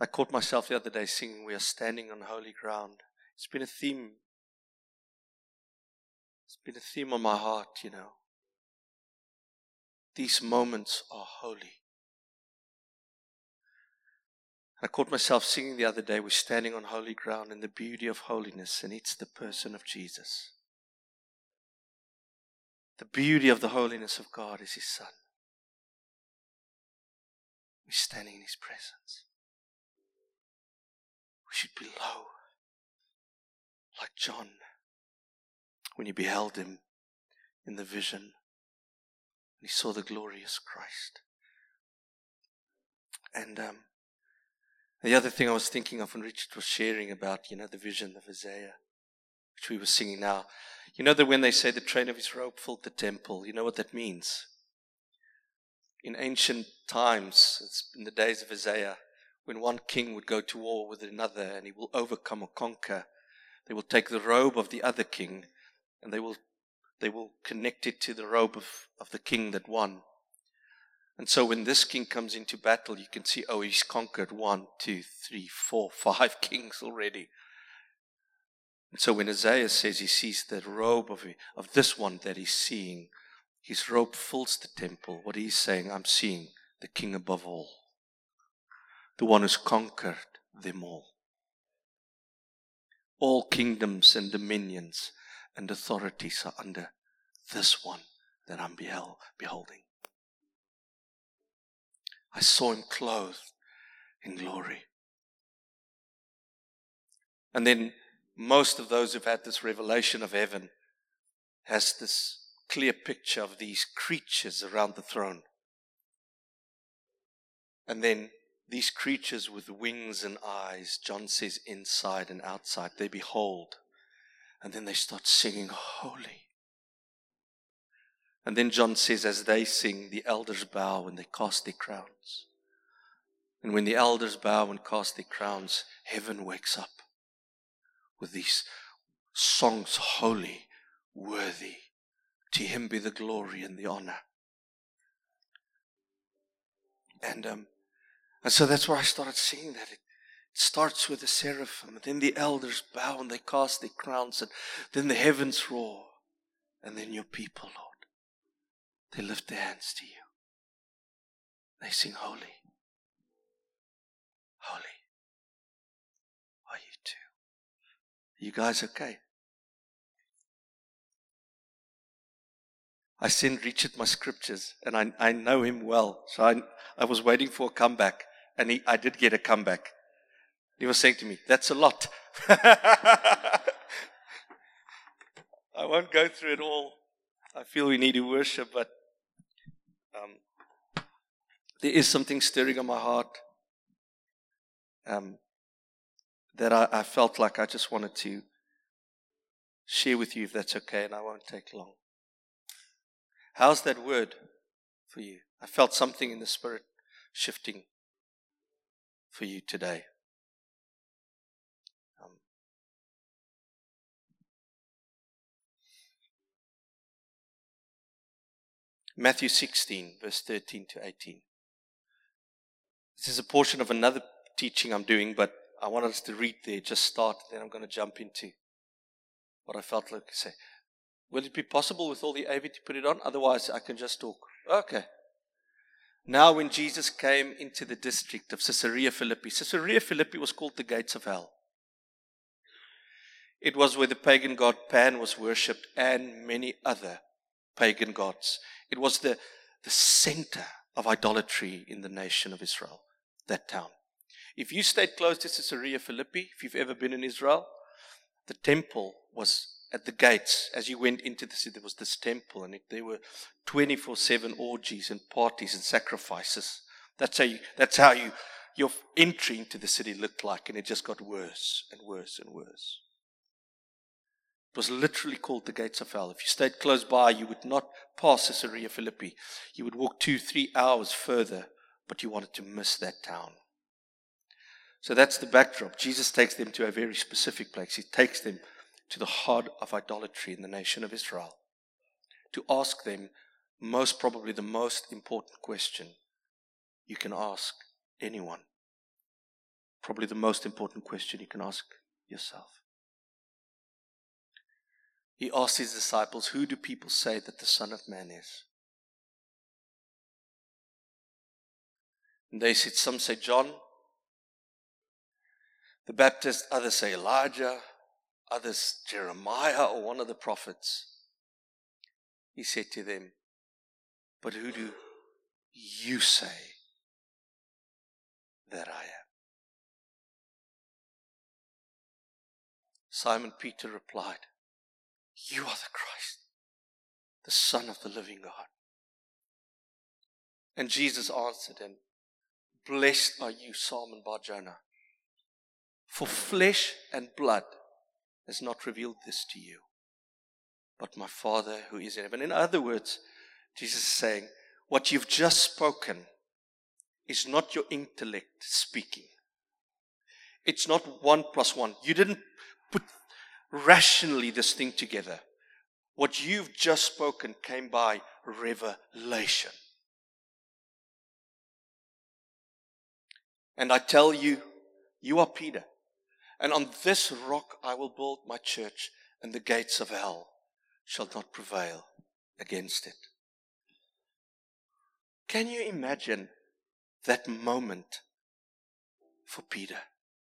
I caught myself the other day singing, "We are standing on holy ground." It's been a theme. It's been a theme on my heart, These moments are holy. I caught myself singing the other day, "We're standing on holy ground in the beauty of holiness," and it's the person of Jesus. The beauty of the holiness of God is His Son. We're standing in His presence. We should be low, like John, when he beheld Him in the vision, and he saw the glorious Christ. And the other thing I was thinking of when Richard was sharing about, the vision of Isaiah, which we were singing now. You know that when they say the train of His robe filled the temple, you know what that means? In ancient times, it's in the days of Isaiah, when one king would go to war with another and he will overcome or conquer, they will take the robe of the other king and they will connect it to the robe of the king that won. And so when this king comes into battle, you can see, he's conquered 1, 2, 3, 4, 5 kings already. And so when Isaiah says he sees the robe of this one that he's seeing, his robe fills the temple. What he's saying, I'm seeing the king above all, the one who's conquered them all. All kingdoms and dominions and authorities are under this one that I'm beholding. I saw Him clothed in glory. And then most of those who've had this revelation of heaven has this clear picture of these creatures around the throne. And then these creatures with wings and eyes, John says inside and outside, they behold. And then they start singing, "Holy." And then John says, as they sing, the elders bow and they cast their crowns. And when the elders bow and cast their crowns, heaven wakes up with these songs, "Holy, worthy, to Him be the glory and the honor." And so that's where I started singing that. It starts with the seraphim, and then the elders bow and they cast their crowns, and then the heavens roar, and then your people, Lord, they lift their hands to You. They sing, "Holy, holy are You too." Are you guys okay? I sent Richard my scriptures, and I know him well, so I was waiting for a comeback, and I did get a comeback. He was saying to me, "That's a lot." I won't go through it all. I feel we need to worship, but there is something stirring on my heart that I felt like I just wanted to share with you, if that's okay, and I won't take long. How's that word for you? I felt something in the Spirit shifting for you today. Matthew 16, verse 13 to 18. This is a portion of another teaching I'm doing, but I wanted us to read there, just start, then I'm going to jump into what I felt like to say. Will it be possible with all the AV to put it on? Otherwise, I can just talk. Okay. Now when Jesus came into the district of Caesarea Philippi was called the gates of hell. It was where the pagan god Pan was worshipped and many other pagan gods. It was the center of idolatry in the nation of Israel, that town. If you stayed close to Caesarea Philippi, if you've ever been in Israel, the temple was at the gates. As you went into the city, there was this temple, and there were 24/7 orgies and parties and sacrifices. That's how your entry into the city looked like, and it just got worse and worse and worse. It was literally called the gates of hell. If you stayed close by, you would not pass Caesarea Philippi. You would walk 2-3 hours further, but you wanted to miss that town. So that's the backdrop. Jesus takes them to a very specific place. He takes them to the heart of idolatry in the nation of Israel, to ask them most probably the most important question you can ask anyone. Probably the most important question you can ask yourself. He asked his disciples, who do people say that the Son of Man is? And they said, some say John the Baptist, others say Elijah, others Jeremiah or one of the prophets. He said to them, but who do you say that I am? Simon Peter replied, you are the Christ, the Son of the living God. And Jesus answered him, blessed are you, Simon Bar-Jonah, for flesh and blood has not revealed this to you, but my Father who is in heaven. In other words, Jesus is saying, what you've just spoken is not your intellect speaking. It's not 1 + 1. You didn't put rationally this thing together. What you've just spoken came by revelation. And I tell you, you are Peter, and on this rock I will build my church, and the gates of hell shall not prevail against it. Can you imagine that moment for Peter?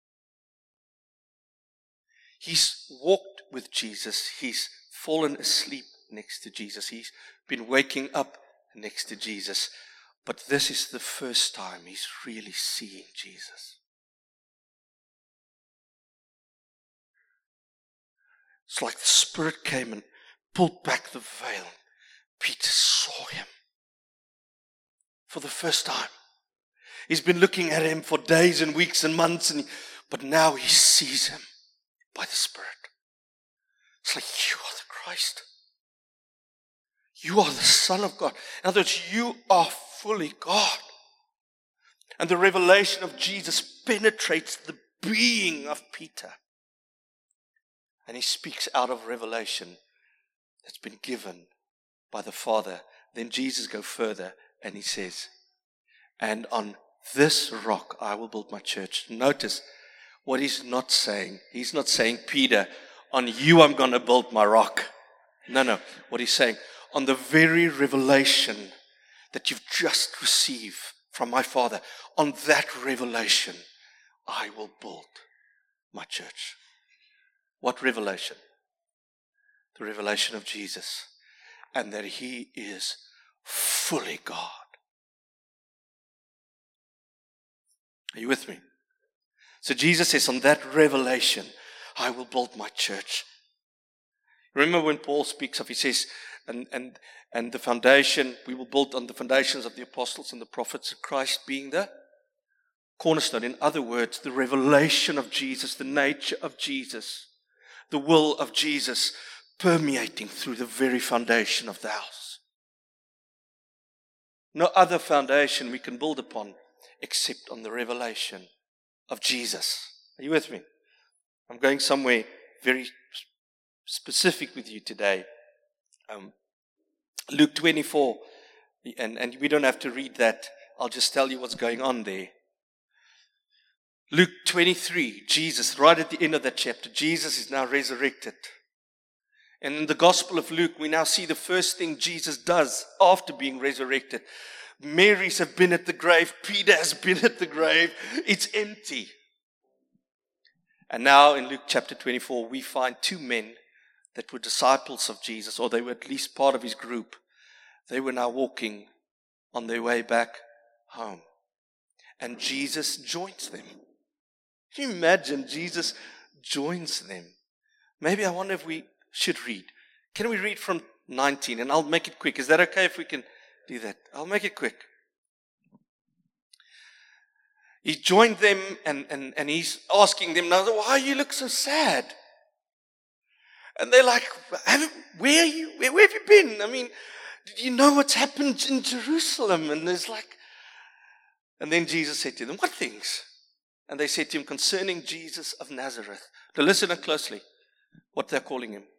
He's walked with Jesus. He's fallen asleep next to Jesus. He's been waking up next to Jesus. But this is the first time he's really seeing Jesus. It's like the Spirit came and pulled back the veil. Peter saw him for the first time. He's been looking at him for days and weeks and months, but now he sees him by the Spirit. It's like, you are the Christ. You are the Son of God. In other words, you are fully God. And the revelation of Jesus penetrates the being of Peter. And he speaks out of revelation that's been given by the Father. Then Jesus goes further and he says, and on this rock I will build my church. Notice what he's not saying. He's not saying, Peter, on you I'm going to build my rock. No. What he's saying, on the very revelation that you've just received from my Father, on that revelation I will build my church. What revelation? The revelation of Jesus, and that he is fully God. Are you with me? So Jesus says, on that revelation, I will build my church. Remember when Paul speaks of, he says, and the foundation, we will build on the foundations of the apostles and the prophets of Christ being the cornerstone. In other words, the revelation of Jesus, the nature of Jesus, the will of Jesus permeating through the very foundation of the house. No other foundation we can build upon except on the revelation of Jesus. Are you with me? I'm going somewhere very specific with you today. Luke 24, and we don't have to read that. I'll just tell you what's going on there. Luke 23, Jesus, right at the end of that chapter, Jesus is now resurrected. And in the Gospel of Luke, we now see the first thing Jesus does after being resurrected. Mary's have been at the grave. Peter has been at the grave. It's empty. And now in Luke chapter 24, we find two men that were disciples of Jesus, or they were at least part of his group. They were now walking on their way back home. And Jesus joins them. Can you imagine Jesus joins them? Maybe I wonder if we should read. Can we read from 19? And I'll make it quick. Is that okay if we can do that? I'll make it quick. He joined them and he's asking them, now, why you look so sad? And they're like, where have you been? I mean, did you know what's happened in Jerusalem? And there's like, and then Jesus said to them, what things? And they said to him, concerning Jesus of Nazareth. Now listen closely what they're calling him.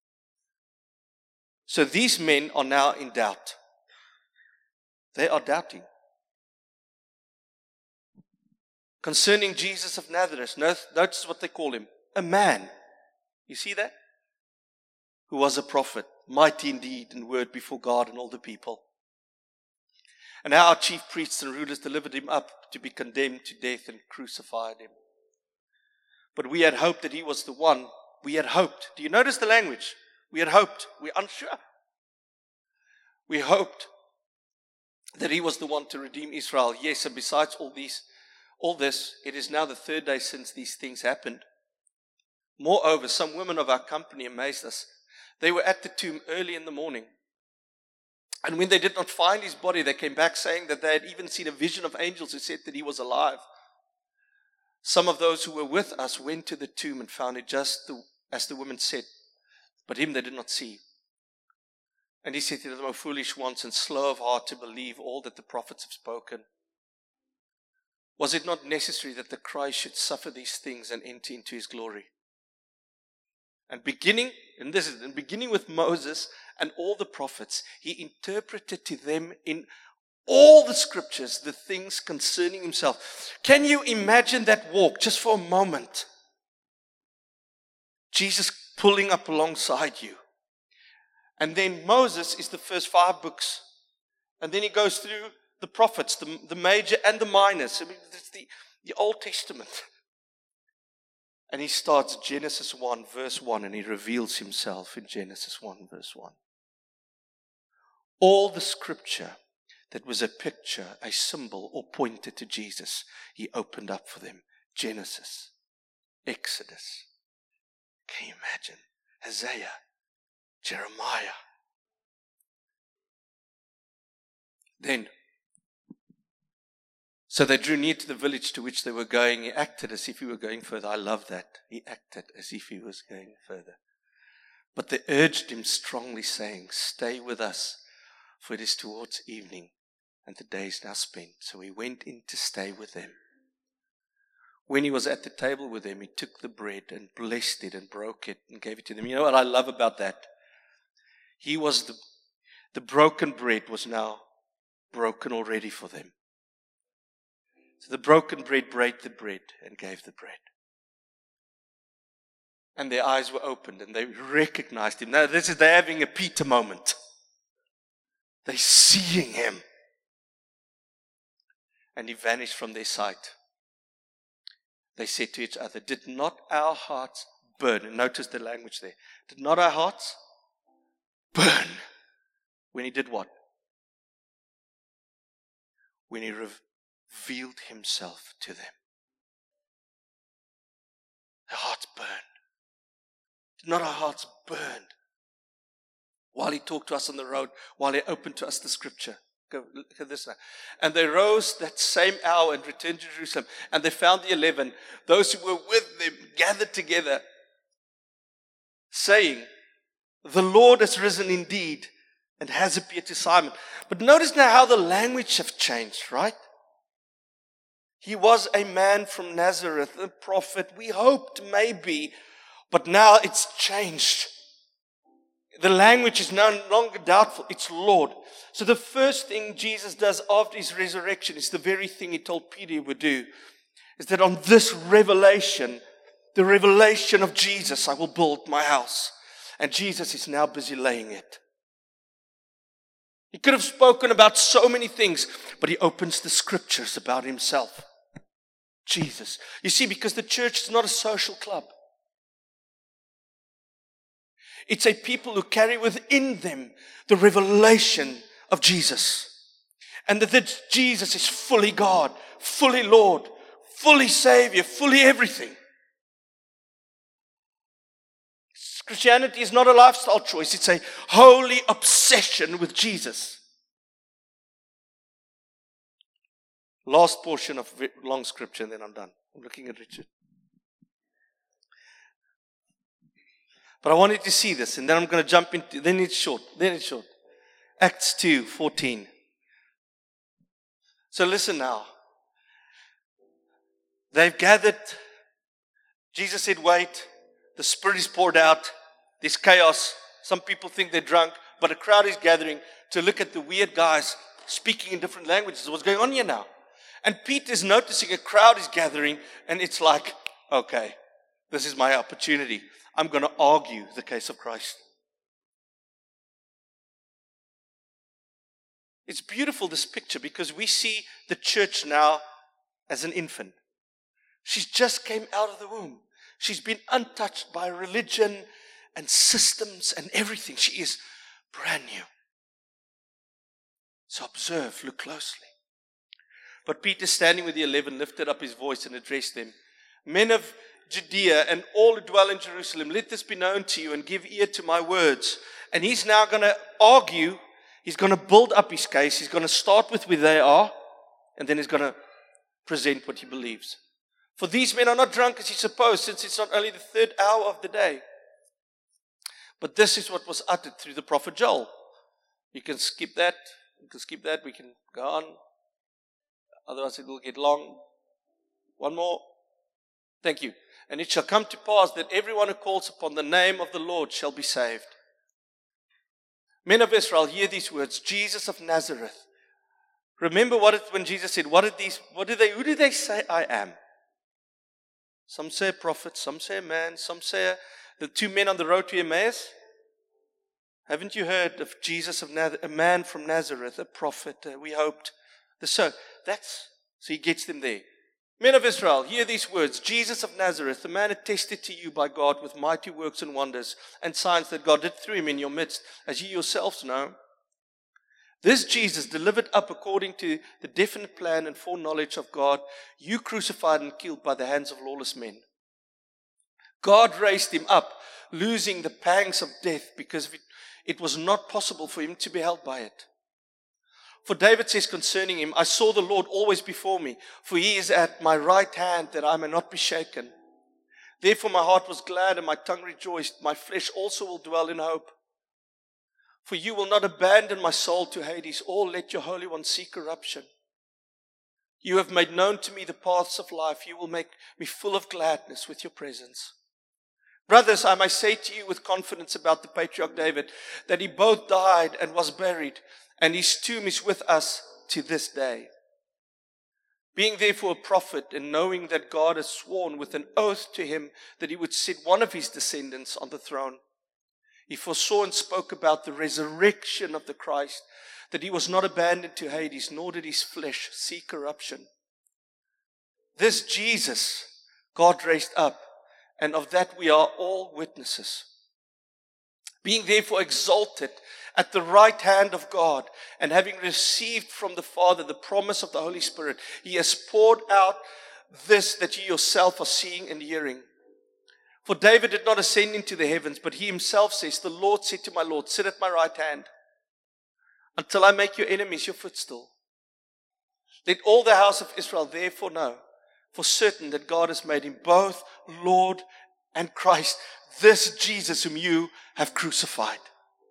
So these men are now in doubt. They are doubting. concerning Jesus of Nazareth. Notice what they call him. A man. You see that? Who was a prophet, mighty indeed in word before God and all the people. And now our chief priests and rulers delivered him up to be condemned to death and crucified him. But we had hoped that he was the one. We had hoped. Do you notice the language? We had hoped. We're unsure. We hoped that he was the one to redeem Israel. Yes, and besides all this, it is now the third day since these things happened. Moreover, some women of our company amazed us. They were at the tomb early in the morning. And when they did not find his body, they came back saying that they had even seen a vision of angels who said that he was alive. Some of those who were with us went to the tomb and found it just as the women said, but him they did not see. And he said to them, O foolish ones and slow of heart to believe all that the prophets have spoken. Was it not necessary that the Christ should suffer these things and enter into his glory? And beginning with Moses and all the prophets, he interpreted to them in all the scriptures the things concerning himself. Can you imagine that walk just for a moment? Jesus pulling up alongside you. And then Moses is the first 5 books. And then he goes through the prophets, the major and the minors. I mean, it's the Old Testament. And he starts Genesis 1 verse 1 and he reveals himself in Genesis 1 verse 1. All the scripture that was a picture, a symbol, or pointed to Jesus, he opened up for them. Genesis, Exodus. Can you imagine? Isaiah, Jeremiah. Then, so they drew near to the village to which they were going. He acted as if he were going further. I love that. He acted as if he was going further. But they urged him strongly, saying, Stay with us, for it is towards evening, and the day is now spent. So he went in to stay with them. When he was at the table with them, he took the bread and blessed it and broke it and gave it to them. You know what I love about that? He was the broken bread was now broken already for them. So the broken bread broke the bread and gave the bread. And their eyes were opened and they recognized him. Now they're having a Peter moment. They're seeing him. And he vanished from their sight. They said to each other, Did not our hearts burn? And notice the language there. Did not our hearts burn when he did what? When he revealed himself to them. Their hearts burned. Did not our hearts burn while he talked to us on the road, while he opened to us the scripture? Go look at this now. And they rose that same hour and returned to Jerusalem. And they found the 11, those who were with them, gathered together, saying, The Lord has risen indeed and has appeared to Simon. But notice now how the language have changed, right? He was a man from Nazareth, a prophet. We hoped maybe, but now it's changed. The language is no longer doubtful. It's Lord. So the first thing Jesus does after his resurrection is the very thing he told Peter he would do. Is that on this revelation, the revelation of Jesus, I will build my house. And Jesus is now busy laying it. He could have spoken about so many things, but he opens the scriptures about himself. Jesus. You see, because the church is not a social club. It's a people who carry within them the revelation of Jesus. And that Jesus is fully God, fully Lord, fully Savior, fully everything. Christianity is not a lifestyle choice. It's a holy obsession with Jesus. Last portion of long scripture and then I'm done. I'm looking at Richard. But I wanted to see this and then I'm going to jump into, then it's short. Acts 2:14. So listen now. They've gathered. Jesus said, wait. The Spirit is poured out. There's chaos. Some people think they're drunk. But a crowd is gathering to look at the weird guys speaking in different languages. What's going on here now? And Peter's noticing a crowd is gathering, and it's like, okay, this is my opportunity. I'm going to argue the case of Christ. It's beautiful, this picture, because we see the church now as an infant. She's just came out of the womb. She's been untouched by religion and systems and everything. She is brand new. So observe, look closely. But Peter, standing with the 11, lifted up his voice and addressed them. Men of Judea and all who dwell in Jerusalem, let this be known to you and give ear to my words. And he's now going to argue. He's going to build up his case. He's going to start with where they are. And then he's going to present what he believes. For these men are not drunk as you suppose, since it's not only the third hour of the day. But this is what was uttered through the prophet Joel. You can skip that. You can skip that. We can go on. Otherwise it will get long. One more. Thank you. And it shall come to pass that everyone who calls upon the name of the Lord shall be saved. Men of Israel, hear these words. Jesus of Nazareth. Remember when Jesus said, who do they say I am? Some say a prophet, some say a man, some say the two men on the road to Emmaus. Haven't you heard of Jesus of Nazareth, a man from Nazareth, a prophet? We hoped. So he gets them there. Men of Israel, hear these words. Jesus of Nazareth, the man attested to you by God with mighty works and wonders and signs that God did through him in your midst, as you yourselves know. This Jesus, delivered up according to the definite plan and foreknowledge of God, you crucified and killed by the hands of lawless men. God raised him up, losing the pangs of death, because it was not possible for him to be held by it. For David says concerning him, I saw the Lord always before me, for he is at my right hand, that I may not be shaken. Therefore my heart was glad and my tongue rejoiced. My flesh also will dwell in hope. For you will not abandon my soul to Hades, or let your Holy One see corruption. You have made known to me the paths of life. You will make me full of gladness with your presence. Brothers, I may say to you with confidence about the patriarch David, that he both died and was buried, and his tomb is with us to this day. Being therefore a prophet, and knowing that God has sworn with an oath to him that he would set one of his descendants on the throne, he foresaw and spoke about the resurrection of the Christ, that he was not abandoned to Hades, nor did his flesh see corruption. This Jesus God raised up, and of that we are all witnesses. Being therefore exalted at the right hand of God, and having received from the Father the promise of the Holy Spirit, he has poured out this that you yourself are seeing and hearing. For David did not ascend into the heavens, but he himself says, the Lord said to my Lord, sit at my right hand, until I make your enemies your footstool. Let all the house of Israel therefore know for certain that God has made him both Lord and Christ, this Jesus whom you have crucified.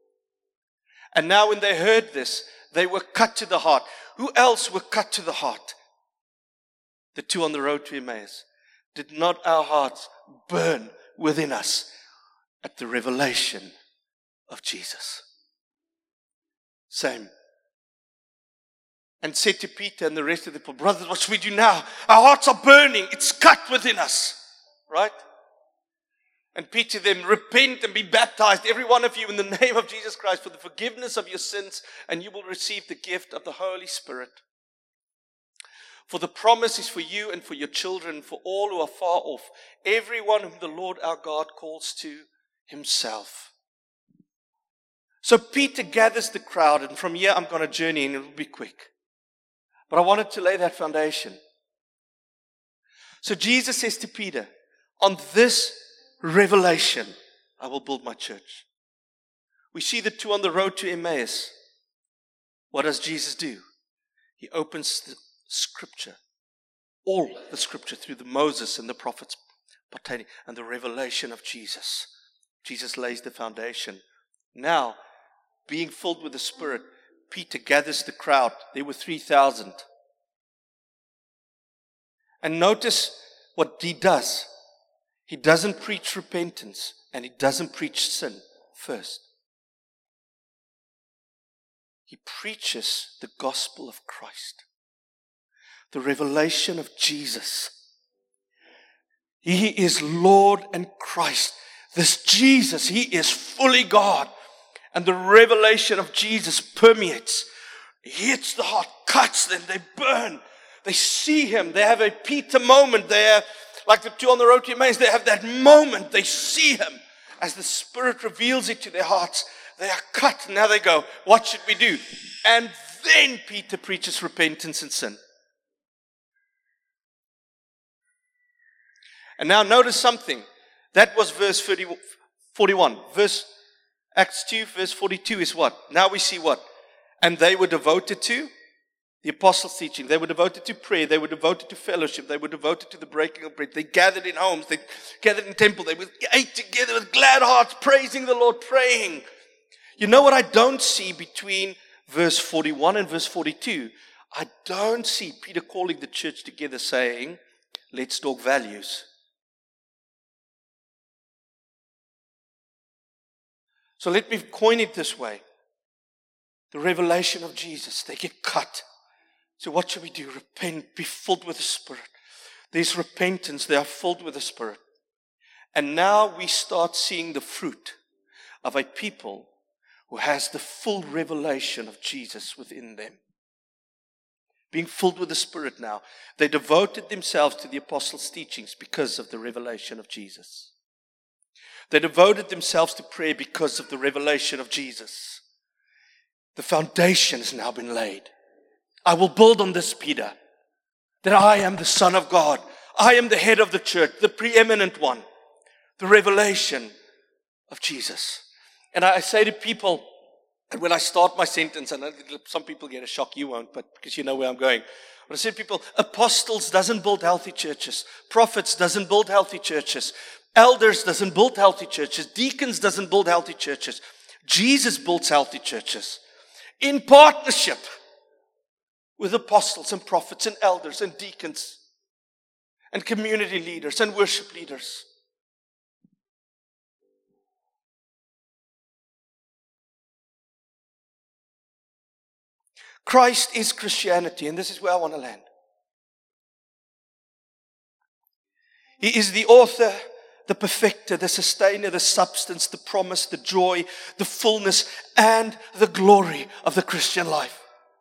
And now when they heard this, they were cut to the heart. Who else were cut to the heart? The two on the road to Emmaus. Did not our hearts burn within us at the revelation of Jesus? Same. And said to Peter and the rest of the people, brothers, what should we do now? Our hearts are burning. It's cut within us. Right? And Peter then, repent and be baptized, every one of you, in the name of Jesus Christ for the forgiveness of your sins, and you will receive the gift of the Holy Spirit. For the promise is for you and for your children, for all who are far off, everyone whom the Lord our God calls to himself. So Peter gathers the crowd, and from here I'm going to journey, and it will be quick. But I wanted to lay that foundation. So Jesus says to Peter, on this revelation, I will build my church. We see the two on the road to Emmaus. What does Jesus do? He opens the scripture, all the scripture through the Moses and the prophets pertaining, and the revelation of Jesus. Jesus lays the foundation. Now, being filled with the Spirit, Peter gathers the crowd. There were 3,000. And notice what he does. He doesn't preach repentance, and he doesn't preach sin first. He preaches the gospel of Christ. The revelation of Jesus. He is Lord and Christ. This Jesus, He is fully God. And the revelation of Jesus permeates, hits the heart, cuts them, they burn. They see Him. They have a Peter moment. They have, like the two on the road to Emmaus, they have that moment. They see Him. As the Spirit reveals it to their hearts, they are cut. Now they go, what should we do? And then Peter preaches repentance and sin. And now notice something. That was verse 41. Acts 2, verse 42 is what? Now we see what? And they were devoted to the apostles' teaching. They were devoted to prayer. They were devoted to fellowship. They were devoted to the breaking of bread. They gathered in homes. They gathered in temple. They ate together with glad hearts, praising the Lord, praying. You know what I don't see between verse 41 and verse 42? I don't see Peter calling the church together saying, let's talk values. So let me coin it this way. The revelation of Jesus, they get cut. So what should we do? Repent, be filled with the Spirit. There's repentance, they are filled with the Spirit. And now we start seeing the fruit of a people who has the full revelation of Jesus within them. Being filled with the Spirit now. They devoted themselves to the apostles' teachings because of the revelation of Jesus. They devoted themselves to prayer because of the revelation of Jesus. The foundation has now been laid. I will build on this, Peter, that I am the Son of God. I am the head of the church, the preeminent one. The revelation of Jesus. And I say to people, and when I start my sentence, and some people get a shock, you won't, but because you know where I'm going. But I say to people, apostles doesn't build healthy churches. Prophets doesn't build healthy churches. Elders doesn't build healthy churches. Deacons doesn't build healthy churches. Jesus builds healthy churches. In partnership with apostles and prophets and elders and deacons and community leaders and worship leaders. Christ is Christianity, and this is where I want to land. He is the author, the perfecter, the sustainer, the substance, the promise, the joy, the fullness, and the glory of the Christian life.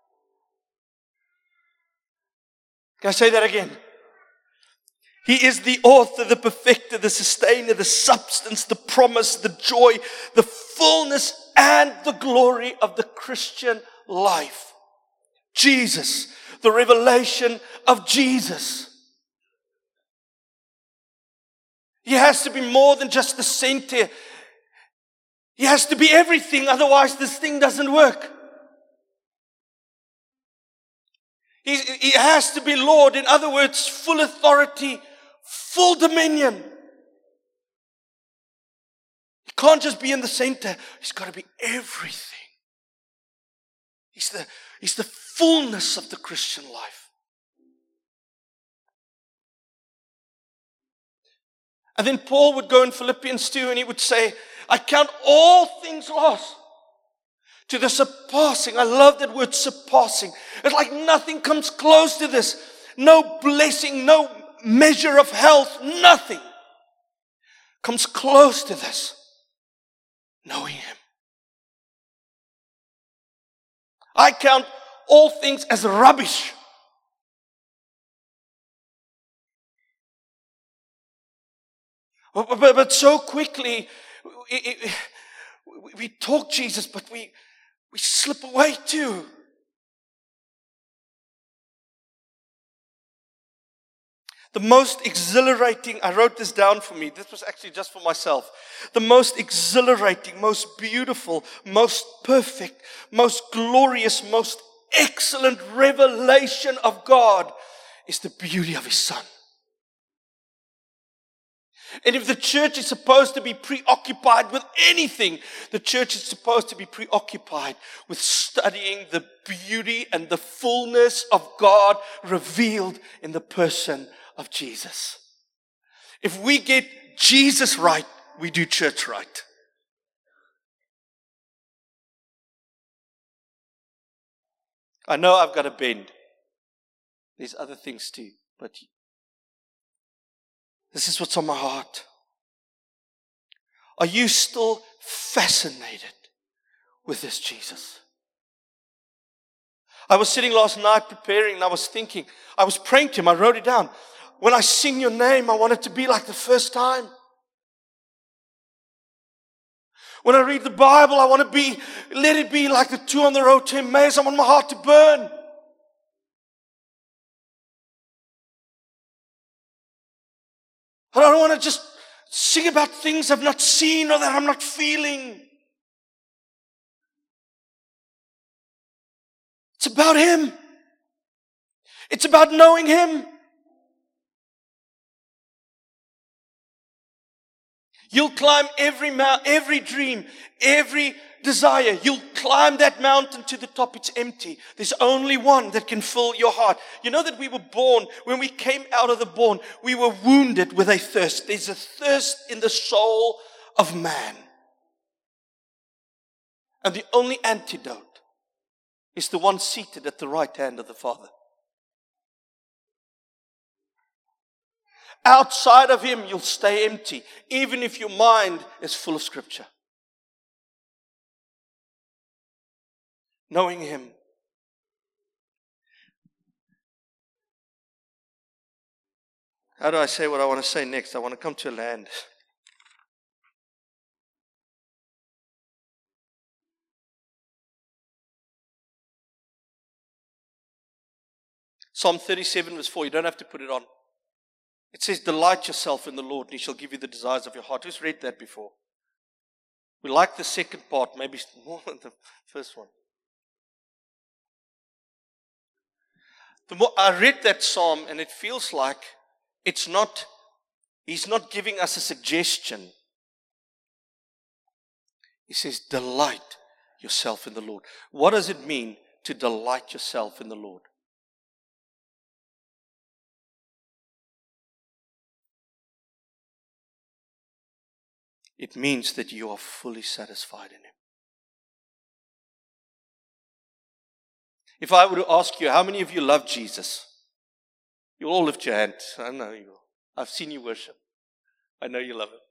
Can I say that again? He is the author, the perfecter, the sustainer, the substance, the promise, the joy, the fullness, and the glory of the Christian life. Jesus, the revelation of Jesus. He has to be more than just the center. He has to be everything, otherwise this thing doesn't work. He has to be Lord, in other words, full authority, full dominion. He can't just be in the center. He's got to be everything. He's the fullness of the Christian life. And then Paul would go in Philippians 2 and he would say, I count all things lost to the surpassing. I love that word, surpassing. It's like nothing comes close to this. No blessing, no measure of health, nothing comes close to this. Knowing Him. I count all things as rubbish. But so quickly, we talk Jesus, but we slip away too. The most exhilarating, I wrote this down for me. This was actually just for myself. The most exhilarating, most beautiful, most perfect, most glorious, most excellent revelation of God is the beauty of His Son. And if the church is supposed to be preoccupied with anything, the church is supposed to be preoccupied with studying the beauty and the fullness of God revealed in the person of Jesus. If we get Jesus right, we do church right. I know I've got a bend. There's other things too, but this is what's on my heart. Are you still fascinated with this Jesus? I was sitting last night preparing and I was thinking, I was praying to Him, I wrote it down. When I sing your name, I want it to be like the first time. When I read the Bible, I want to let it be like the two on the road to Emmaus. I want my heart to burn. I don't want to just sing about things I've not seen or that I'm not feeling. It's about Him. It's about knowing Him. You'll climb every mountain, every dream, every desire. You'll climb that mountain to the top. It's empty. There's only one that can fill your heart. You know that we were born, when we came out of the born, we were wounded with a thirst. There's a thirst in the soul of man. And the only antidote is the one seated at the right hand of the Father. Outside of Him, you'll stay empty, even if your mind is full of Scripture. Knowing Him. How do I say what I want to say next? I want to come to a land. Psalm 37 verse 4. You don't have to put it on. It says, delight yourself in the Lord and He shall give you the desires of your heart. Who's read that before? We like the second part, maybe more than the first one. The more I read that psalm, and it feels like He's not giving us a suggestion. He says, delight yourself in the Lord. What does it mean to delight yourself in the Lord? It means that you are fully satisfied in Him. If I were to ask you, how many of you love Jesus? You'll all lift your hand. I know you will. I've seen you worship. I know you love Him.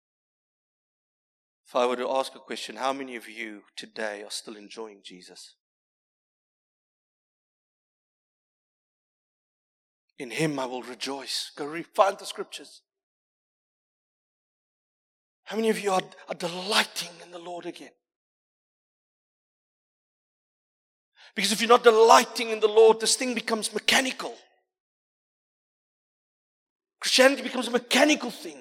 If I were to ask a question, how many of you today are still enjoying Jesus? In Him I will rejoice. Go find the Scriptures. How many of you are delighting in the Lord again? Because if you're not delighting in the Lord, this thing becomes mechanical. Christianity becomes a mechanical thing.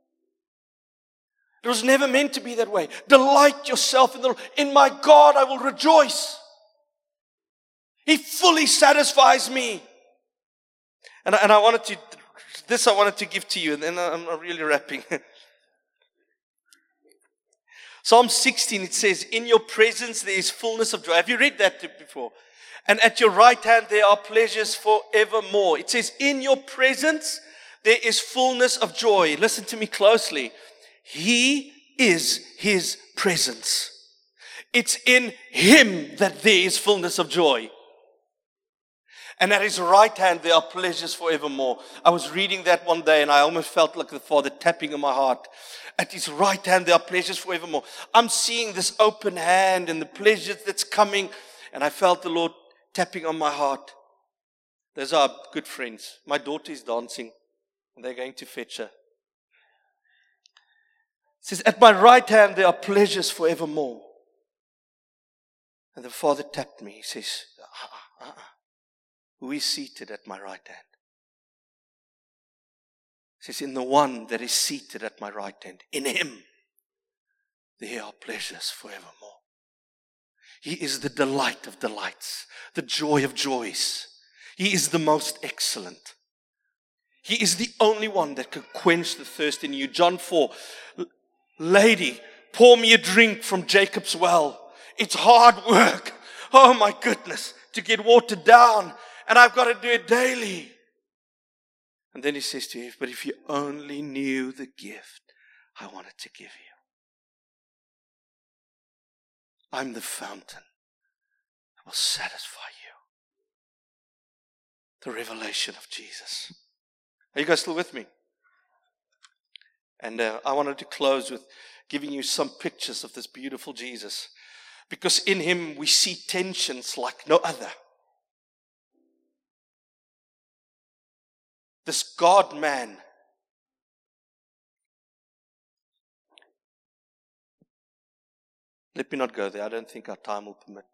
It was never meant to be that way. Delight yourself in the Lord. In my God I will rejoice. He fully satisfies me. And I wanted to give to you, and then I'm really wrapping. Psalm 16, it says, in your presence there is fullness of joy. Have you read that before? And at your right hand there are pleasures forevermore. It says, in your presence there is fullness of joy. Listen to me closely. He is His presence. It's in Him that there is fullness of joy. And at His right hand there are pleasures forevermore. I was reading that one day and I almost felt like the Father tapping on my heart. At His right hand there are pleasures forevermore. I'm seeing this open hand and the pleasures that's coming. And I felt the Lord tapping on my heart. Those are good friends. My daughter is dancing and they're going to fetch her. It says, at my right hand there are pleasures forevermore. And the Father tapped me. He says, who is seated at my right hand? He says, in the one that is seated at my right hand, in Him, there are pleasures forevermore. He is the delight of delights, the joy of joys. He is the most excellent. He is the only one that can quench the thirst in you. John 4, lady, pour me a drink from Jacob's well. It's hard work. Oh my goodness, to get watered down. And I've got to do it daily. And then He says to Eve, but if you only knew the gift I wanted to give you. I'm the fountain that will satisfy you. the revelation of Jesus. Are you guys still with me? And I wanted to close with giving you some pictures of this beautiful Jesus. Because in him we see tensions like no other. This God-man. Let me not go there. I don't think our time will permit.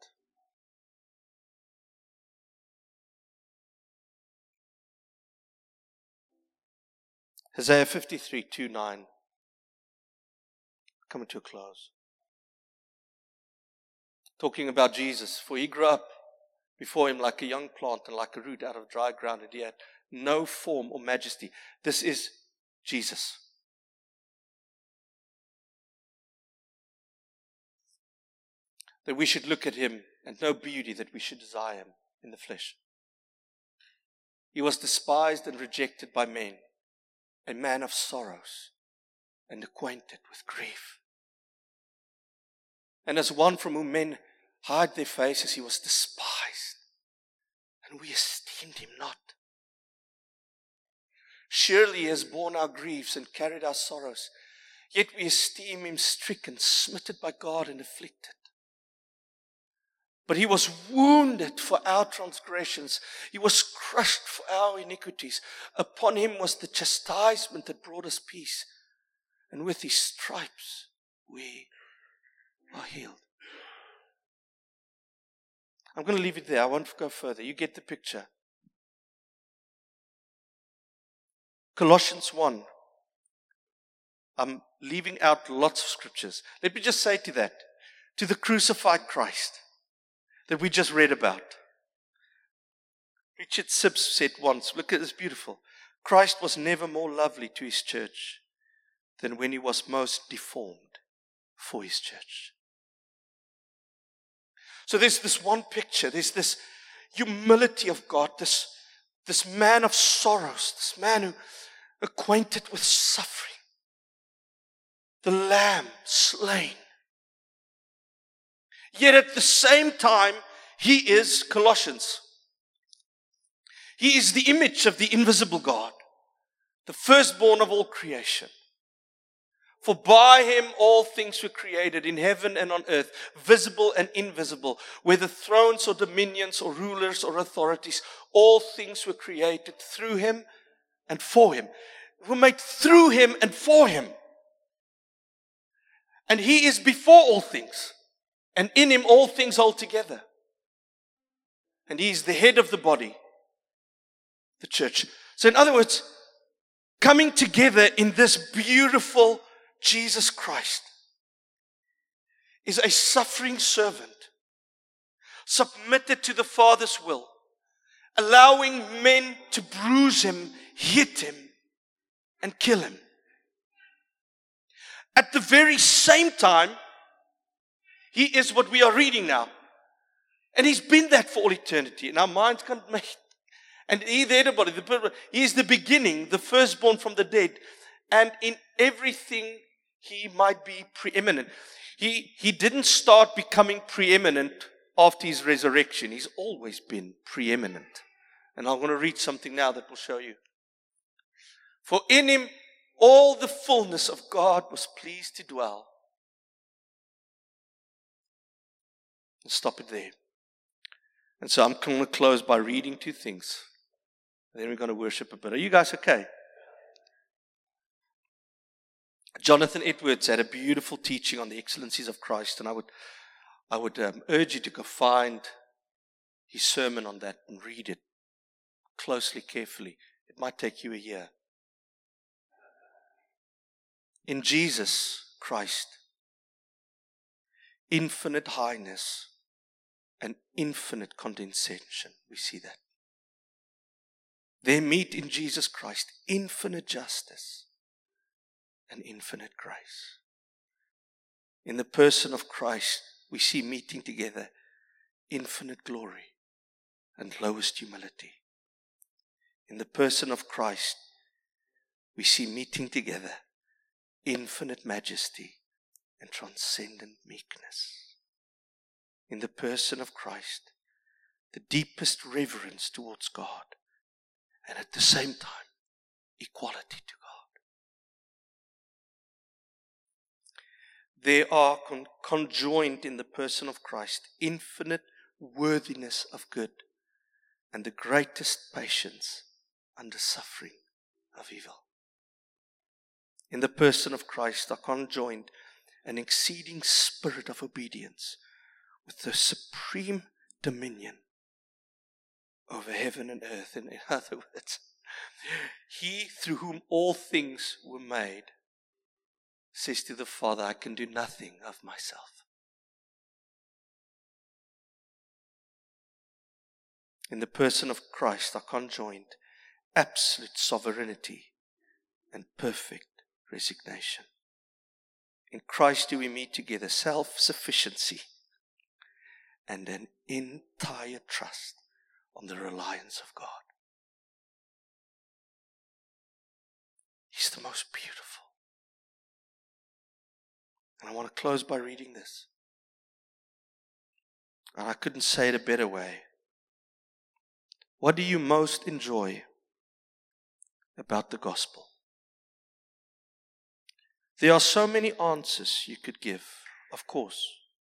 Isaiah 53, 2:9. Coming to a close. Talking about Jesus. For he grew up before him like a young plant and like a root out of dry ground, and he had no form or majesty. This is Jesus. That we should look at him and know beauty, that we should desire him in the flesh. He was despised and rejected by men, a man of sorrows and acquainted with grief. And as one from whom men hide their faces, he was despised, and we esteemed him not. Surely he has borne our griefs and carried our sorrows, yet we esteem him stricken, smitten by God, and afflicted. But he was wounded for our transgressions. He was crushed for our iniquities. Upon him was the chastisement that brought us peace. And with his stripes we are healed. I'm going to leave it there. I won't go further. You get the picture. Colossians 1. I'm leaving out lots of scriptures. Let me just say to that, to the crucified Christ that we just read about. Richard Sibbes said once, look at this beautiful. Christ was never more lovely to his church than when he was most deformed for his church. So there's this one picture, there's this humility of God, this man of sorrows, this man who acquainted with suffering, the Lamb slain. Yet at the same time, he is Colossians. He is the image of the invisible God, the firstborn of all creation. For by him all things were created in heaven and on earth, visible and invisible, whether thrones or dominions or rulers or authorities, all things were created through him and for him. Were made through him and for him. And he is before all things. And in him all things hold together. And he is the head of the body, the church. So in other words, coming together in this beautiful Jesus Christ is a suffering servant, submitted to the Father's will, allowing men to bruise him, hit him, and kill him. At the very same time, he is what we are reading now. And he's been that for all eternity. And our minds can't make it. And he is the beginning, the firstborn from the dead. And in everything, he might be preeminent. He didn't start becoming preeminent after his resurrection. He's always been preeminent. And I'm going to read something now that will show you. For in him, all the fullness of God was pleased to dwell. And stop it there. And so I'm going to close by reading two things. And then we're going to worship a bit. Are you guys okay? Jonathan Edwards had a beautiful teaching on the excellencies of Christ. And I would urge you to go find his sermon on that and read it closely, carefully. It might take you a year. In Jesus Christ, infinite highness and infinite condescension. We see that. They meet in Jesus Christ infinite justice and infinite grace. In the person of Christ, we see meeting together infinite glory and lowest humility. In the person of Christ, we see meeting together infinite majesty and transcendent meekness. In the person of Christ, the deepest reverence towards God and at the same time, equality to God. There are conjoined in the person of Christ infinite worthiness of good and the greatest patience under suffering of evil. In the person of Christ are conjoined an exceeding spirit of obedience with the supreme dominion over heaven and earth. And in other words, He through whom all things were made says to the Father, I can do nothing of myself. In the person of Christ are conjoined absolute sovereignty and perfect resignation. In Christ do we meet together self-sufficiency and an entire trust on the reliance of God. He's the most beautiful. And I want to close by reading this. And I couldn't say it a better way. What do you most enjoy about the gospel? There are so many answers you could give, of course.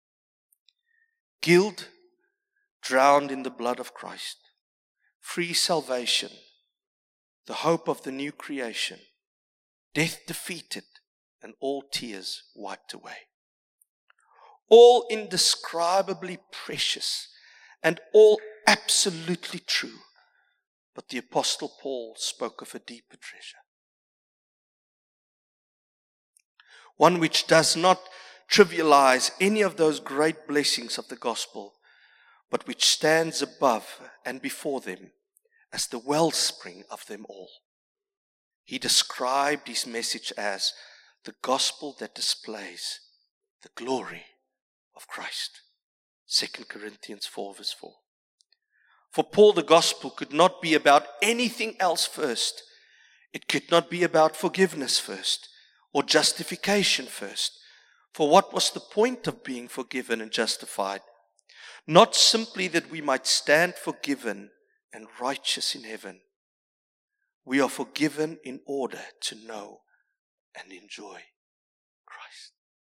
Guilt drowned in the blood of Christ. Free salvation. The hope of the new creation. Death defeated and all tears wiped away. All indescribably precious and all absolutely true. But the Apostle Paul spoke of a deeper treasure. One which does not trivialize any of those great blessings of the gospel, but which stands above and before them as the wellspring of them all. He described his message as the gospel that displays the glory of Christ. 2 Corinthians 4 verse 4. For Paul, the gospel could not be about anything else first. It could not be about forgiveness first or justification first. For what was the point of being forgiven and justified? Not simply that we might stand forgiven and righteous in heaven. We are forgiven in order to know and enjoy Christ.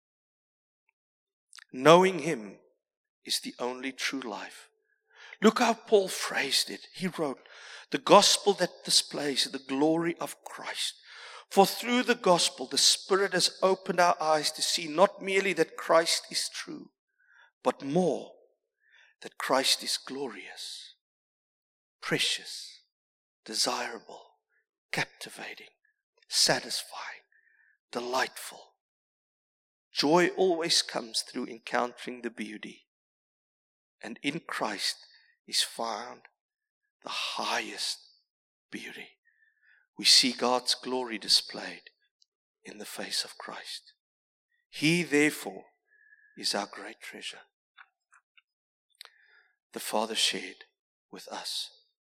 Knowing Him is the only true life. Look how Paul phrased it. He wrote, the gospel that displays the glory of Christ. For through the gospel, the Spirit has opened our eyes to see not merely that Christ is true, but more, that Christ is glorious, precious, desirable, captivating, satisfying, delightful. Joy always comes through encountering the beauty. And in Christ is found the highest beauty. We see God's glory displayed in the face of Christ. He, therefore, is our great treasure. The Father shared with us.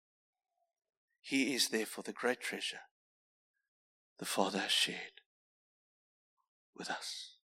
He is, therefore, the great treasure the Father has shared with us.